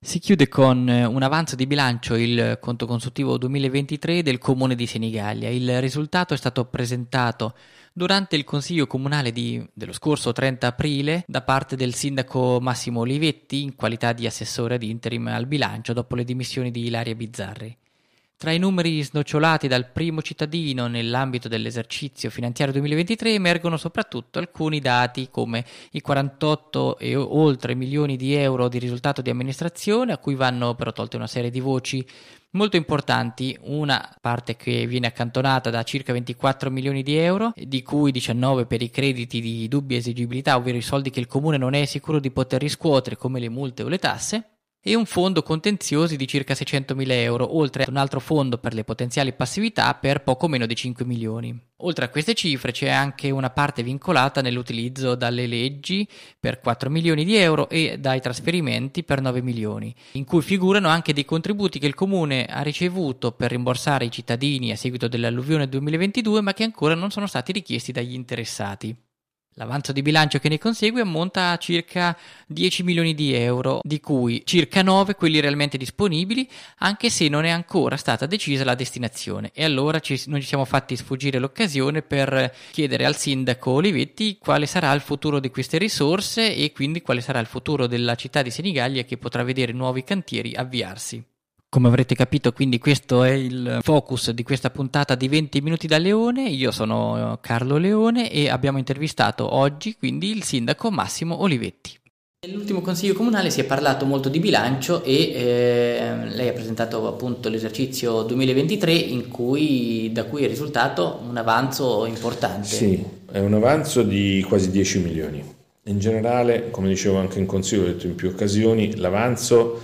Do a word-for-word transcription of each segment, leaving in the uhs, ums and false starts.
Si chiude con un avanzo di bilancio, il conto consuntivo duemilaventitré del Comune di Senigallia. Il risultato è stato presentato durante il Consiglio Comunale di, dello scorso trenta aprile da parte del sindaco Massimo Olivetti in qualità di assessore ad interim al bilancio dopo le dimissioni di Ilaria Bizzarri. Tra i numeri snocciolati dal primo cittadino nell'ambito dell'esercizio finanziario duemilaventitré emergono soprattutto alcuni dati come i quarantotto e oltre milioni di euro di risultato di amministrazione, a cui vanno però tolte una serie di voci molto importanti, una parte che viene accantonata da circa ventiquattro milioni di euro, di cui diciannove per i crediti di dubbia esigibilità, ovvero i soldi che il comune non è sicuro di poter riscuotere come le multe o le tasse, e un fondo contenziosi di circa seicentomila euro, oltre ad un altro fondo per le potenziali passività per poco meno di cinque milioni. Oltre a queste cifre c'è anche una parte vincolata nell'utilizzo dalle leggi per quattro milioni di euro e dai trasferimenti per nove milioni, in cui figurano anche dei contributi che il comune ha ricevuto per rimborsare i cittadini a seguito dell'alluvione duemilaventidue, ma che ancora non sono stati richiesti dagli interessati. L'avanzo di bilancio che ne consegue ammonta a circa dieci milioni di euro, di cui circa nove quelli realmente disponibili, anche se non è ancora stata decisa la destinazione. E allora ci, non ci siamo fatti sfuggire l'occasione per chiedere al sindaco Olivetti quale sarà il futuro di queste risorse e quindi quale sarà il futuro della città di Senigallia, che potrà vedere nuovi cantieri avviarsi. Come avrete capito, quindi questo è il focus di questa puntata di venti minuti da Leone. Io sono Carlo Leone e abbiamo intervistato oggi quindi il sindaco Massimo Olivetti. Nell'ultimo consiglio comunale si è parlato molto di bilancio e eh, lei ha presentato appunto l'esercizio duemilaventitré in cui, da cui è risultato un avanzo importante. Sì, è un avanzo di quasi dieci milioni. In generale, come dicevo anche in consiglio, ho detto in più occasioni, l'avanzo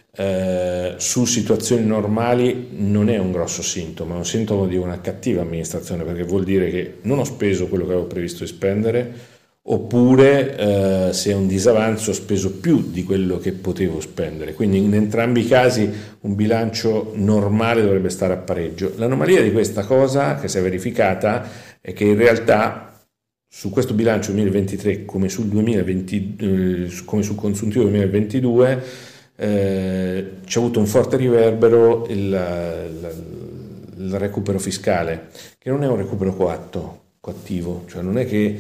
Eh, su situazioni normali non è un grosso sintomo, è un sintomo di una cattiva amministrazione, perché vuol dire che non ho speso quello che avevo previsto di spendere, oppure eh, se è un disavanzo ho speso più di quello che potevo spendere. Quindi in entrambi i casi un bilancio normale dovrebbe stare a pareggio. L'anomalia di questa cosa che si è verificata è che in realtà su questo bilancio duemilaventitré come sul duemilaventi, eh, come sul consuntivo duemilaventidue Eh, c'è avuto un forte riverbero il, il, il recupero fiscale, che non è un recupero coatto, coattivo, cioè non è che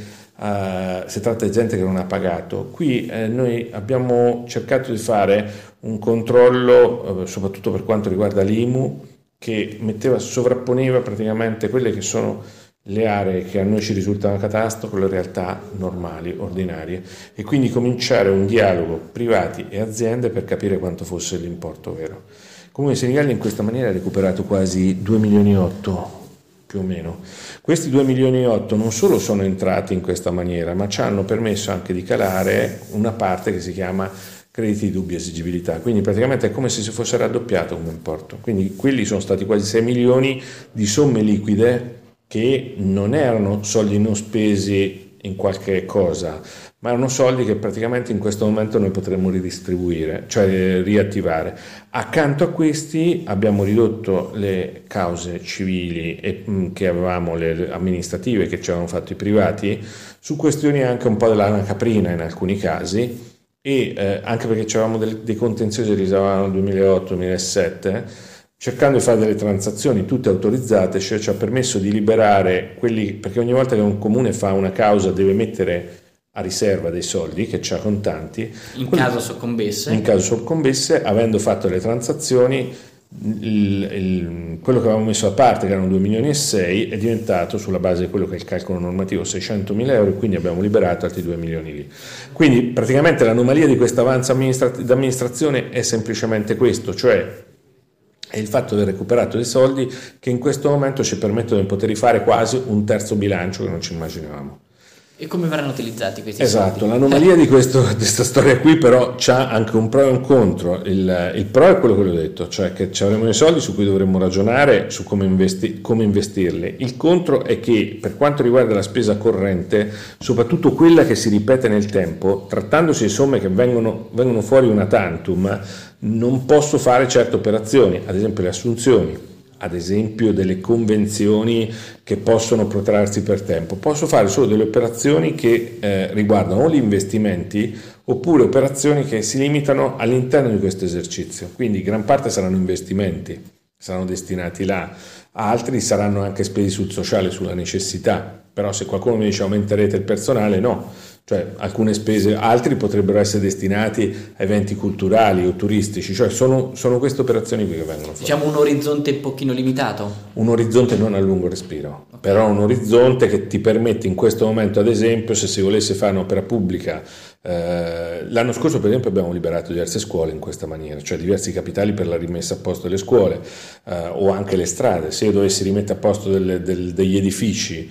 uh, si tratta di gente che non ha pagato. Qui eh, noi abbiamo cercato di fare un controllo, eh, soprattutto per quanto riguarda l'I M U, che metteva, sovrapponeva praticamente quelle che sono le aree che a noi ci risultano catastro con le realtà normali, ordinarie, e quindi cominciare un dialogo privati e aziende per capire quanto fosse l'importo vero. Il Comune di Senigallia in questa maniera ha recuperato quasi due milioni e otto più o meno. Questi due milioni e otto non solo sono entrati in questa maniera, ma ci hanno permesso anche di calare una parte che si chiama crediti di dubbia esigibilità, quindi praticamente è come se si fosse raddoppiato come importo. Quindi quelli sono stati quasi sei milioni di somme liquide che non erano soldi non spesi in qualche cosa, ma erano soldi che praticamente in questo momento noi potremmo ridistribuire, cioè riattivare. Accanto a questi abbiamo ridotto le cause civili e, mh, che avevamo, le amministrative che ci avevano fatto i privati, su questioni anche un po' dell'ana caprina in alcuni casi, e eh, anche perché avevamo dei, dei contenziosi che risalivano al duemilaotto duemilasette, cercando di fare delle transazioni tutte autorizzate, cioè ci ha permesso di liberare quelli, perché ogni volta che un comune fa una causa deve mettere a riserva dei soldi che c'ha contanti. In quelli, caso soccombesse. In caso soccombesse, avendo fatto le transazioni, il, il, quello che avevamo messo a parte, che erano due milioni e sei, è diventato, sulla base di quello che è il calcolo normativo, seicentomila euro, e quindi abbiamo liberato altri due milioni lì. Quindi praticamente l'anomalia di questo avanzo amministrat- d'amministrazione è semplicemente questo, cioè è il fatto di aver recuperato dei soldi che in questo momento ci permettono di poter rifare quasi un terzo bilancio che non ci immaginavamo. E come verranno utilizzati questi esatto, soldi? Esatto, l'anomalia di, questo, di questa storia qui però c'ha anche un pro e un contro. Il, il pro è quello che ho detto, cioè che ci avremo dei soldi su cui dovremmo ragionare su come, investi, come investirli. Il contro è che per quanto riguarda la spesa corrente, soprattutto quella che si ripete nel tempo, trattandosi di somme che vengono, vengono fuori una tantum, non posso fare certe operazioni, ad esempio le assunzioni, ad esempio delle convenzioni che possono protrarsi per tempo, posso fare solo delle operazioni che eh, riguardano o gli investimenti oppure operazioni che si limitano all'interno di questo esercizio, quindi gran parte saranno investimenti, saranno destinati là, altri saranno anche spesi sul sociale, sulla necessità, però se qualcuno mi dice aumenterete il personale, no, cioè alcune spese, altri potrebbero essere destinati a eventi culturali o turistici, cioè sono, sono queste operazioni qui che vengono fatte. Diciamo un orizzonte un pochino limitato? Un orizzonte non a lungo respiro, okay. Però un orizzonte che ti permette in questo momento, ad esempio, se si volesse fare un'opera pubblica, eh, l'anno scorso per esempio abbiamo liberato diverse scuole in questa maniera, cioè diversi capitali per la rimessa a posto delle scuole eh, o anche le strade. Se io dovessi rimettere a posto delle, del, degli edifici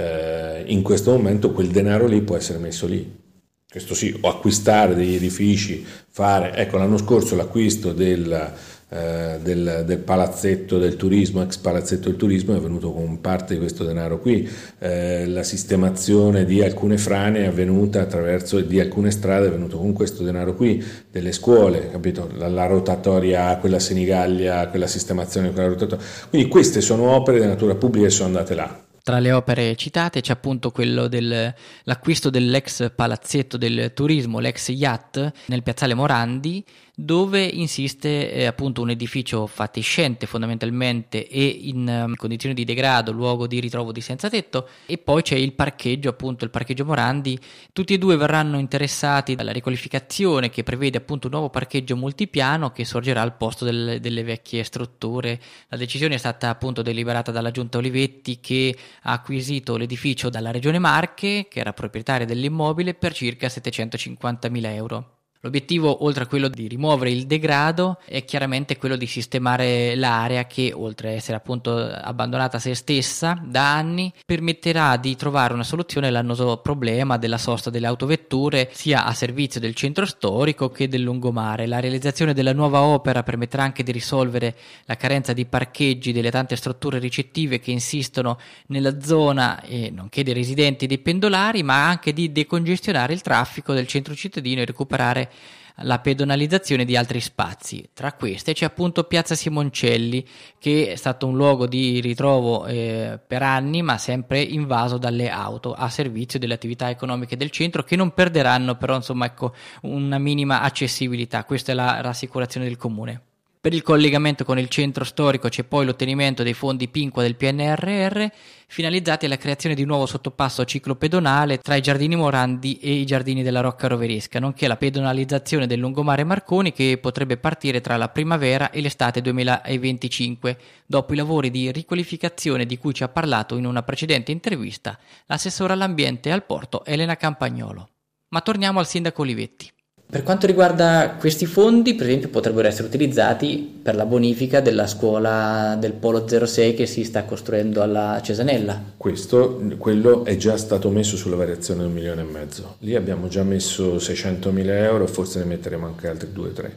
eh, in questo momento, quel denaro lì può essere messo lì, questo sì, o acquistare degli edifici, fare, ecco l'anno scorso l'acquisto del, eh, del, del palazzetto del turismo, ex palazzetto del turismo, è venuto con parte di questo denaro qui, eh, la sistemazione di alcune frane è avvenuta attraverso, di alcune strade è venuto con questo denaro qui, delle scuole, capito? La, la rotatoria, quella Senigallia, quella sistemazione, quella rotatoria, quindi queste sono opere di natura pubblica che sono andate là. Tra le opere citate c'è appunto quello dell'acquisto dell'ex palazzetto del turismo, l'ex yacht, nel piazzale Morandi, dove insiste eh, appunto un edificio fatiscente fondamentalmente e in um, condizioni di degrado, luogo di ritrovo di senza tetto, e poi c'è il parcheggio, appunto il parcheggio Morandi. Tutti e due verranno interessati dalla riqualificazione che prevede appunto un nuovo parcheggio multipiano che sorgerà al posto del, delle vecchie strutture. La decisione è stata appunto deliberata dalla Giunta Olivetti, che ha acquisito l'edificio dalla Regione Marche, che era proprietaria dell'immobile, per circa settecentocinquantamila euro. L'obiettivo, oltre a quello di rimuovere il degrado, è chiaramente quello di sistemare l'area che, oltre a essere appunto abbandonata a se stessa da anni, permetterà di trovare una soluzione all'annoso problema della sosta delle autovetture sia a servizio del centro storico che del lungomare. La realizzazione della nuova opera permetterà anche di risolvere la carenza di parcheggi delle tante strutture ricettive che insistono nella zona, e nonché dei residenti e dei pendolari, ma anche di decongestionare il traffico del centro cittadino e recuperare la pedonalizzazione di altri spazi. Tra queste c'è appunto Piazza Simoncelli, che è stato un luogo di ritrovo eh, per anni, ma sempre invaso dalle auto, a servizio delle attività economiche del centro, che non perderanno però insomma ecco una minima accessibilità. Questa è la rassicurazione del comune. Per il collegamento con il centro storico c'è poi l'ottenimento dei fondi Pinqua del P N R R, finalizzati alla creazione di un nuovo sottopasso ciclopedonale tra i giardini Morandi e i giardini della Rocca Roveresca, nonché la pedonalizzazione del lungomare Marconi, che potrebbe partire tra la primavera e l'estate duemilaventicinque, dopo i lavori di riqualificazione di cui ci ha parlato in una precedente intervista l'assessora all'ambiente e al porto Elena Campagnolo. Ma torniamo al sindaco Olivetti. Per quanto riguarda questi fondi, per esempio, potrebbero essere utilizzati per la bonifica della scuola del Polo zero sei che si sta costruendo alla Cesanella. Questo, quello è già stato messo sulla variazione di un milione e mezzo. Lì abbiamo già messo seicentomila euro, forse ne metteremo anche altri due o tre,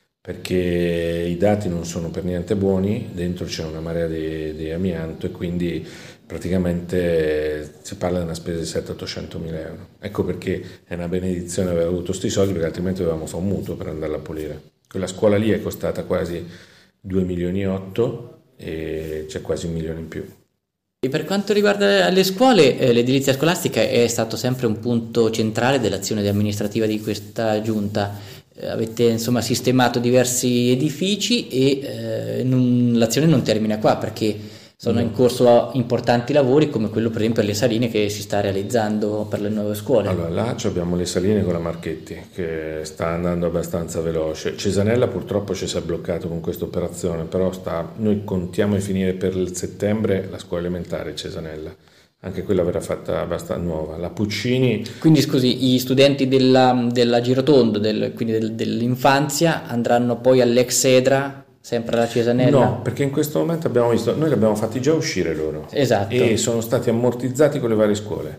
perché i dati non sono per niente buoni, dentro c'è una marea di, di amianto e quindi praticamente si parla di una spesa di settecento ottocentomila euro. Ecco perché è una benedizione aver avuto questi soldi, perché altrimenti dovevamo fare un mutuo per andarla a pulire. Quella scuola lì è costata quasi due milioni e otto e c'è quasi un milione in più. E per quanto riguarda le scuole, eh, l'edilizia scolastica è stato sempre un punto centrale dell'azione amministrativa di questa giunta. Eh, avete insomma sistemato diversi edifici e eh, non, l'azione non termina qua, perché sono in corso importanti lavori come quello per esempio alle Saline che si sta realizzando per le nuove scuole. Allora là abbiamo le Saline con la Marchetti che sta andando abbastanza veloce. Cesanella purtroppo ci si è bloccato con questa operazione, però sta, noi contiamo di finire per il settembre la scuola elementare Cesanella, anche quella verrà fatta abbastanza nuova. La Puccini, quindi scusi, gli studenti della, della Girotondo, del, quindi del, dell'infanzia, andranno poi all'ex Edra sempre alla Cesanella? No, perché in questo momento abbiamo visto, noi li abbiamo fatti già uscire loro. Esatto. E sono stati ammortizzati con le varie scuole.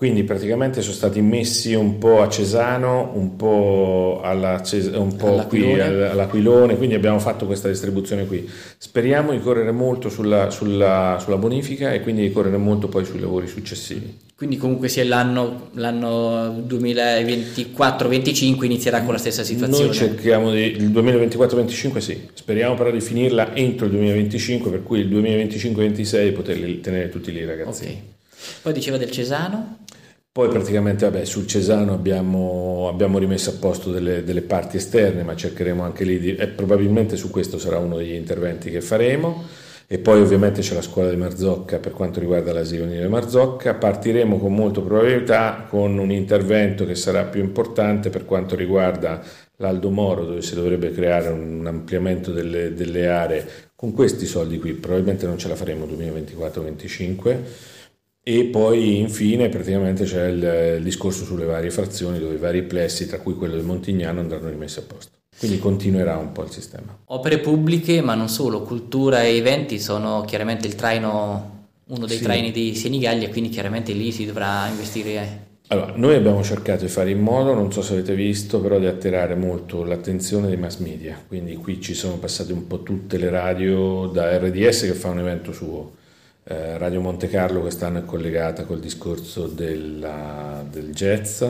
Quindi praticamente sono stati messi un po' a Cesano, un po' alla Ces- un po' qui All'Aquilone. all'Aquilone, quindi abbiamo fatto questa distribuzione qui. Speriamo di correre molto sulla, sulla, sulla bonifica e quindi di correre molto poi sui lavori successivi. Quindi comunque sia l'anno, l'anno duemilaventiquattro venticinque inizierà con la stessa situazione. Noi cerchiamo di, il duemilaventiquattro venticinque sì, speriamo però di finirla entro il duemilaventicinque, per cui il duemilaventicinque ventisei poterli tenere tutti lì ragazzi. Ok. Poi diceva del Cesano. Poi praticamente vabbè, sul Cesano abbiamo, abbiamo rimesso a posto delle, delle parti esterne, ma cercheremo anche lì di, e probabilmente su questo sarà uno degli interventi che faremo. E poi ovviamente c'è la scuola di Marzocca per quanto riguarda l'asilo nido Marzocca. Partiremo con molta probabilità con un intervento che sarà più importante per quanto riguarda l'Aldo Moro, dove si dovrebbe creare un ampliamento delle, delle aree con questi soldi qui. Probabilmente non ce la faremo duemilaventiquattro venticinque. E poi infine praticamente c'è il, il discorso sulle varie frazioni, dove i vari plessi, tra cui quello del Montignano, andranno rimessi a posto. Quindi continuerà un po' il sistema. Opere pubbliche, ma non solo, cultura e eventi sono chiaramente il traino, uno dei Sì. traini di Senigallia, quindi chiaramente lì si dovrà investire. Allora, noi abbiamo cercato di fare in modo, non so se avete visto, però di attirare molto l'attenzione dei mass media. Quindi qui ci sono passate un po' tutte le radio, da R D S che fa un evento suo, eh, Radio Monte Carlo quest'anno è collegata col discorso della, del jazz,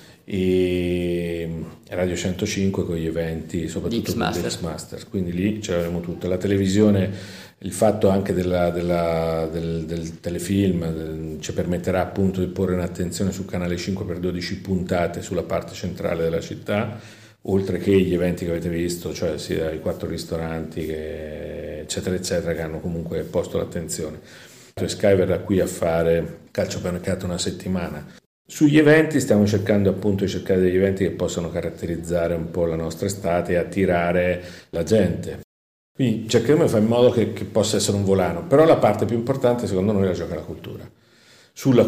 e Radio centocinque con gli eventi soprattutto X-Master. X-Master, quindi lì ce l'avremo tutto. La televisione, il fatto anche della, della, del, del telefilm del, ci permetterà appunto di porre un'attenzione su Canale cinque per dodici puntate sulla parte centrale della città, oltre che gli eventi che avete visto, cioè sia i quattro ristoranti che, eccetera eccetera, che hanno comunque posto l'attenzione. Sky verrà qui a fare calciomercato una settimana. Sugli eventi stiamo cercando appunto di cercare degli eventi che possano caratterizzare un po' la nostra estate e attirare la gente. Quindi cercheremo di fare in modo che, che possa essere un volano, però la parte più importante secondo noi la gioca la cultura. Sulla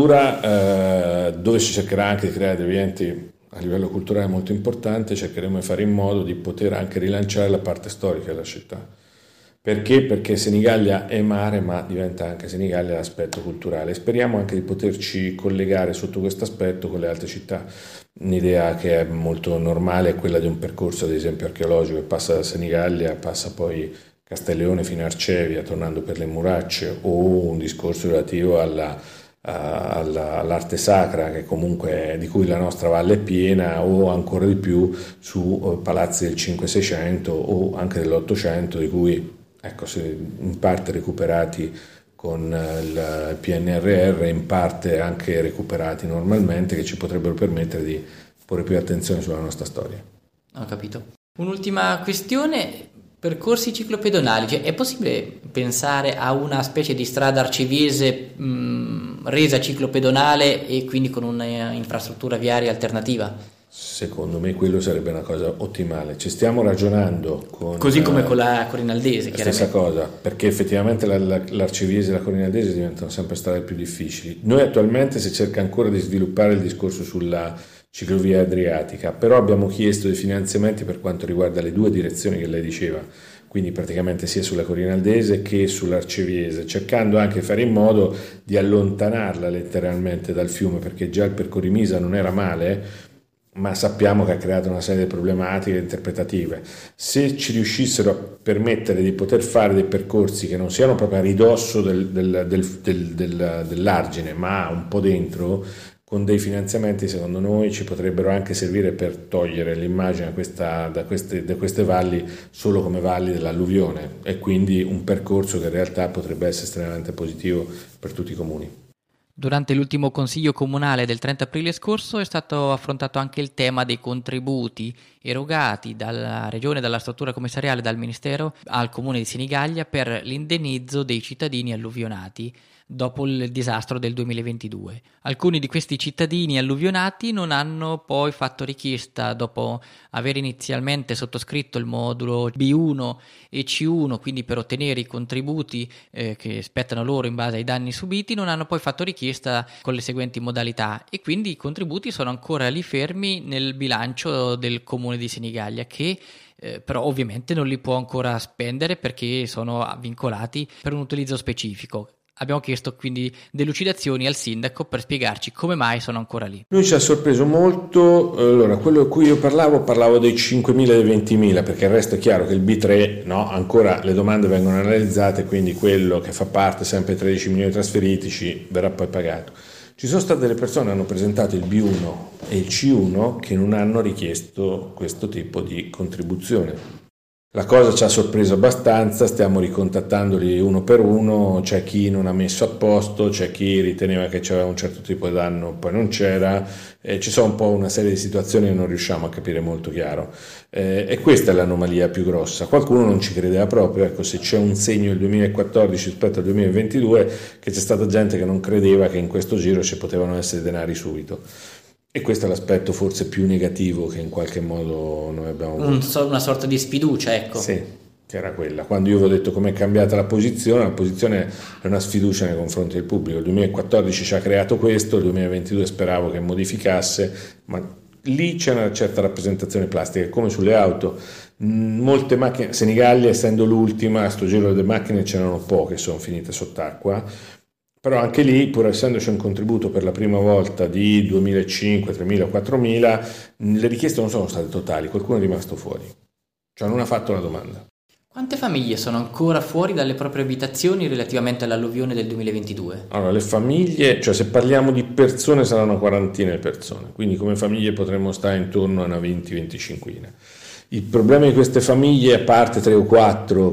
cultura, eh, dove si cercherà anche di creare degli eventi a livello culturale molto importante, cercheremo di fare in modo di poter anche rilanciare la parte storica della città. Perché? Perché Senigallia è mare, ma diventa anche Senigallia l'aspetto culturale. Speriamo anche di poterci collegare sotto questo aspetto con le altre città. Un'idea che è molto normale è quella di un percorso, ad esempio, archeologico che passa da Senigallia, passa poi Castelleone fino a Arcevia, tornando per le Muracce, o un discorso relativo alla, alla, all'arte sacra, che comunque di cui la nostra valle è piena, o ancora di più su palazzi del cinquecento seicento o anche dell'ottocento, di cui ecco, in parte recuperati con il P N R R, in parte anche recuperati normalmente, che ci potrebbero permettere di porre più attenzione sulla nostra storia. Ho capito. Un'ultima questione, percorsi ciclopedonali, cioè, è possibile pensare a una specie di strada arcivese mh, resa ciclopedonale e quindi con un'infrastruttura viaria alternativa? Secondo me quello sarebbe una cosa ottimale. Ci stiamo ragionando con... Così come con la Corinaldese, la chiaramente. stessa cosa, perché effettivamente la, la, l'Arciviese e la Corinaldese diventano sempre strade più difficili. Noi attualmente si cerca ancora di sviluppare il discorso sulla ciclovia adriatica, però abbiamo chiesto dei finanziamenti per quanto riguarda le due direzioni che lei diceva, quindi praticamente sia sulla Corinaldese che sull'Arciviese, cercando anche di fare in modo di allontanarla letteralmente dal fiume, perché già il percorrimisa non era male, ma sappiamo che ha creato una serie di problematiche interpretative. Se ci riuscissero a permettere di poter fare dei percorsi che non siano proprio a ridosso del, del, del, del, del, dell'argine, ma un po' dentro, con dei finanziamenti, secondo noi ci potrebbero anche servire per togliere l'immagine da, questa, da, queste, da queste valli solo come valli dell'alluvione, e quindi un percorso che in realtà potrebbe essere estremamente positivo per tutti i comuni. Durante l'ultimo consiglio comunale del trenta aprile scorso è stato affrontato anche il tema dei contributi erogati dalla Regione, dalla struttura commissariale, dal Ministero al Comune di Senigallia per l'indennizzo dei cittadini alluvionati dopo il disastro del duemilaventidue. Alcuni di questi cittadini alluvionati non hanno poi fatto richiesta, dopo aver inizialmente sottoscritto il modulo B uno e C uno, quindi per ottenere i contributi eh, che spettano loro in base ai danni subiti, non hanno poi fatto richiesta con le seguenti modalità, e quindi i contributi sono ancora lì fermi nel bilancio del Comune di Senigallia, che Eh, però ovviamente non li può ancora spendere perché sono vincolati per un utilizzo specifico. Abbiamo chiesto quindi delucidazioni al sindaco per spiegarci come mai sono ancora lì. Noi ci ha sorpreso molto, allora quello di cui io parlavo, parlavo dei cinquemila e dei ventimila, perché il resto è chiaro che il B tre, no, ancora le domande vengono analizzate, quindi quello che fa parte sempre tredici milioni trasferitici verrà poi pagato. Ci sono state delle persone che hanno presentato il B uno e il C uno che non hanno richiesto questo tipo di contribuzione. La cosa ci ha sorpreso abbastanza, stiamo ricontattandoli uno per uno, c'è chi non ha messo a posto, c'è chi riteneva che c'era un certo tipo di danno, poi non c'era, eh, ci sono un po' una serie di situazioni che non riusciamo a capire molto chiaro, eh, e questa è l'anomalia più grossa. Qualcuno non ci credeva proprio, ecco, se c'è un segno nel duemilaquattordici rispetto al duemilaventidue, che c'è stata gente che non credeva che in questo giro ci potevano essere denari subito. E questo è l'aspetto forse più negativo che in qualche modo noi abbiamo avuto. Un, una sorta di sfiducia, ecco. Sì, che era quella. Quando io vi ho detto com'è cambiata la posizione, la posizione è una sfiducia nei confronti del pubblico. Il duemilaquattordici ci ha creato questo, il duemilaventidue speravo che modificasse, ma lì c'è una certa rappresentazione plastica, come sulle auto. Molte macchine, Senigallia essendo l'ultima, a sto giro delle macchine c'erano poche, sono finite sott'acqua. Però anche lì, pur essendoci un contributo per la prima volta di duemilacinque, tremila, quattromila, le richieste non sono state totali, qualcuno è rimasto fuori, cioè non ha fatto la domanda. Quante famiglie sono ancora fuori dalle proprie abitazioni relativamente all'alluvione del duemilaventidue? Allora, le famiglie, cioè se parliamo di persone saranno una quarantina di persone, quindi come famiglie potremmo stare intorno a una venti venticinquina. Il problema di queste famiglie, a parte tre o quattro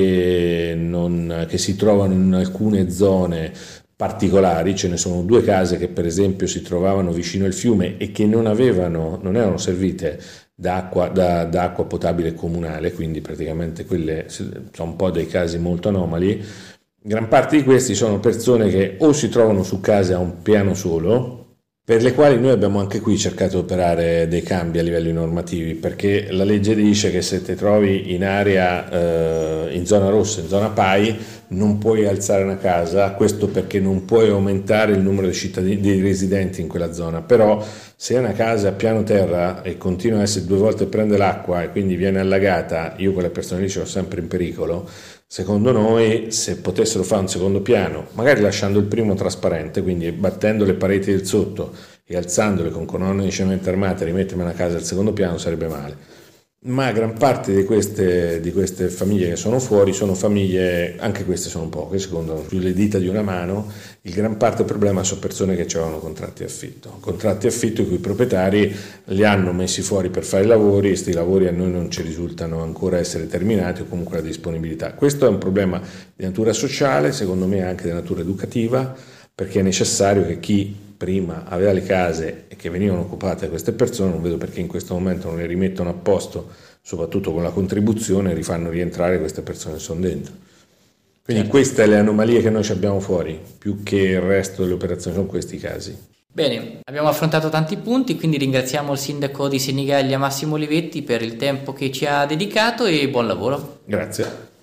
che, non, che si trovano in alcune zone particolari, ce ne sono due case che per esempio si trovavano vicino al fiume e che non avevano, non erano servite d'acqua, da, da acqua potabile comunale, quindi praticamente quelle sono un po' dei casi molto anomali. Gran parte di questi sono persone che o si trovano su case a un piano solo, per le quali noi abbiamo anche qui cercato di operare dei cambi a livelli normativi, perché la legge dice che se ti trovi in area, eh, in zona rossa, in zona P A I, non puoi alzare una casa, questo perché non puoi aumentare il numero di cittadini, di residenti in quella zona, però se è una casa a piano terra e continua a essere due volte prende l'acqua e quindi viene allagata, io quelle persone lì ce l'ho sempre in pericolo. Secondo noi, se potessero fare un secondo piano, magari lasciando il primo trasparente, quindi battendo le pareti del sotto e alzandole con colonne di cemento armate e rimettermi una casa al secondo piano, sarebbe male. Ma gran parte di queste, di queste famiglie che sono fuori sono famiglie, anche queste sono poche, secondo le dita di una mano, il gran parte del problema sono persone che avevano contratti affitto, contratti affitto i cui proprietari li hanno messi fuori per fare i lavori, e questi lavori a noi non ci risultano ancora essere terminati o comunque la disponibilità. Questo è un problema di natura sociale, secondo me anche di natura educativa, perché è necessario che chi prima aveva le case e che venivano occupate da queste persone, non vedo perché in questo momento non le rimettono a posto, soprattutto con la contribuzione, e rifanno rientrare queste persone che sono dentro. Quindi certo. Queste le anomalie che noi abbiamo fuori, più che il resto delle operazioni, sono questi i casi. Bene, abbiamo affrontato tanti punti, quindi ringraziamo il sindaco di Senigallia Massimo Olivetti per il tempo che ci ha dedicato e buon lavoro. Grazie.